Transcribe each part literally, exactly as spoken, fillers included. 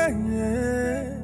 Yeah, yeah.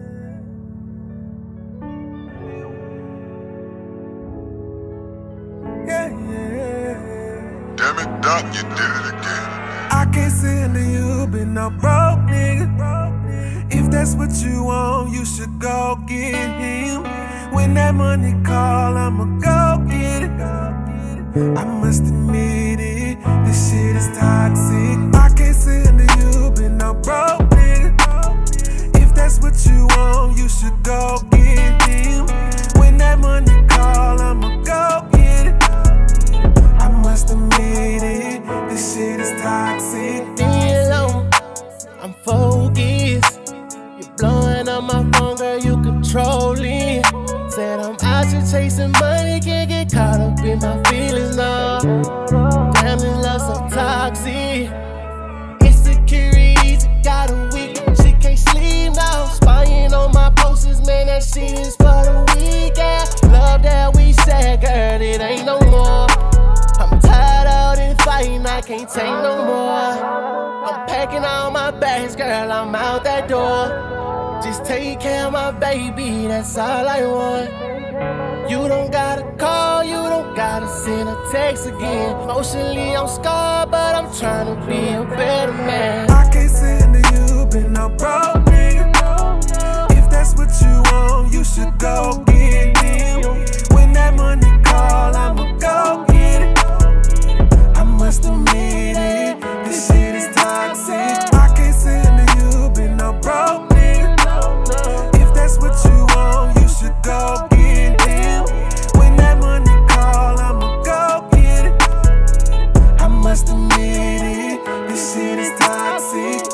Yeah, yeah. Damn it, Doc, you did it again. I can't say that you been a broke nigga. If that's what you want, you should go get him. When that money call, I'ma go get it. I must admit it, this shit is toxic. I can't say that you been a broke nigga. If that's what you want, you should go get him. When that money call, I'ma go get it. I must admit it, this shit is toxic. Leave alone, I'm focused. You're blowing up my phone, girl, you controlling. Said I'm out here chasing money, can't get caught up in my feelings now. Damn, this love so toxic. Insecurities, got a week, she can't sleep now. Spying on my posters, man, that shit is for the weekend. Love that we said, girl, it ain't no more. I'm tired of this fighting, I can't take no more. I'm packing all my bags, girl, I'm out that door. Just take care of my baby, that's all I want. You don't gotta call, you don't gotta send a text again. Emotionally I'm scarred, but I'm trying to be a better man. I can't say that you been a broke nigga. If that's what you want, you should go get him. When that money call, I'ma go get it. I must admit it, this shit is toxic. I can't say that you been a broke nigga. If that's what you want, you should go get him. When that money call, I'ma go get it. I must admit it, this shit is toxic.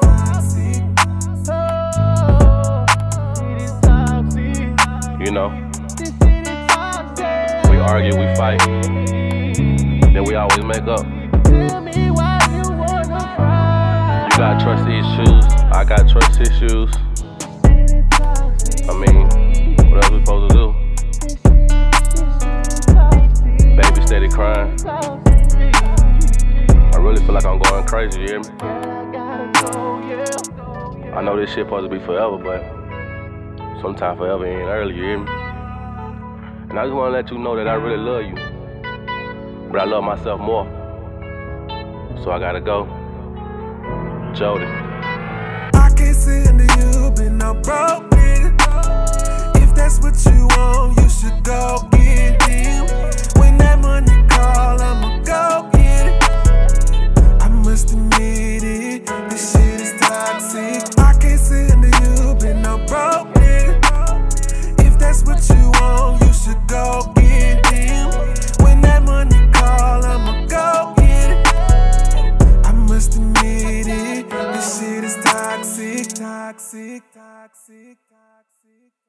You know, we argue, we fight, then we always make up. You got trust issues, I got trust issues. I mean, what else we supposed to do? Baby steady crying. I really feel like I'm going crazy, you hear me? I know this shit supposed to be forever, but sometimes forever ain't early, you hear me? And I just wanna let you know that I really love you. But I love myself more. So I gotta go. Jody. I can't say that you been a broke nigga. If that's what you want, you should go get him. When that money call, I'ma go get it. I must admit it, this shit is toxic. I can't say that you been a broke nigga. If that's what you want, you should go get him. When that money call, I'ma go get it. I must admit it, this shit is toxic, toxic, toxic, toxic.